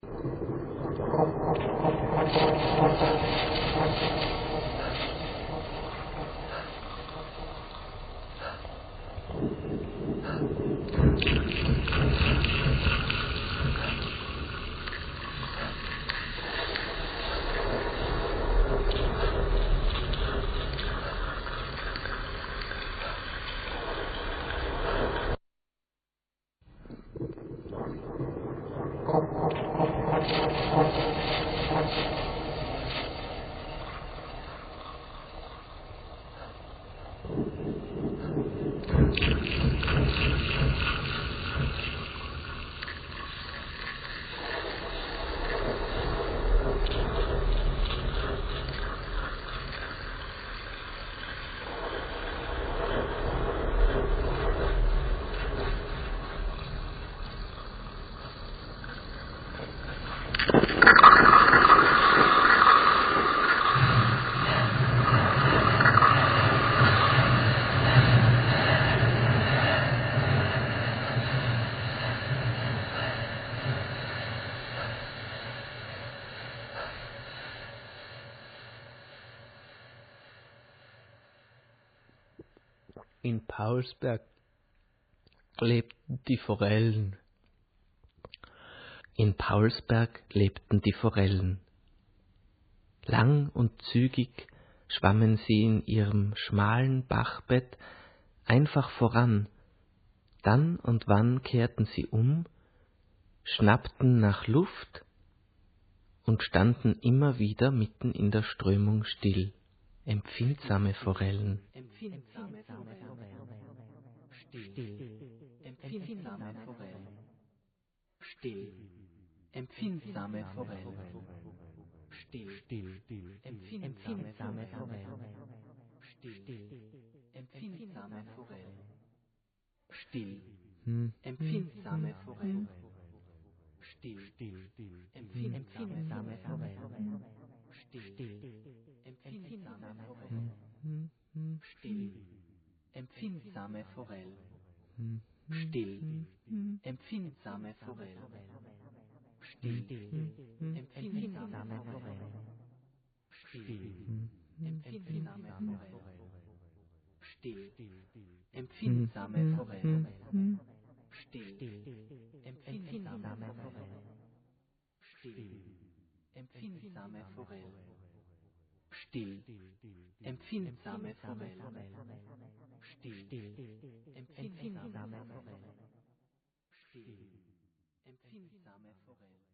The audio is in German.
In Paulsberg lebten die Forellen. In Paulsberg lebten die Forellen. Lang und zügig schwammen sie in ihrem schmalen Bachbett einfach voran, dann und wann kehrten sie um, schnappten nach Luft und standen immer wieder mitten in der Strömung still. Empfindsame Forellen. Empfindsame Forellen. Still. Empfindsame Forellen. Still. Empfindsame Forellen. Still. Empfindsame Forellen. Still. Empfindsame Forellen. Still. Empfindsame Forellen. Still. Empfindsame Forelle. Still. Empfindsame Forelle. Still. Empfindsame Forelle. Still. Empfindsame Forelle. Still. Empfindsame Forelle. Still. Empfindsame Forelle. Still. Empfindsame Forelle. Still. Empfindsame Forelle. Still. Empfindsame Forelle. Still. Empfindsame Forelle. Still. Empfindsame Forelle.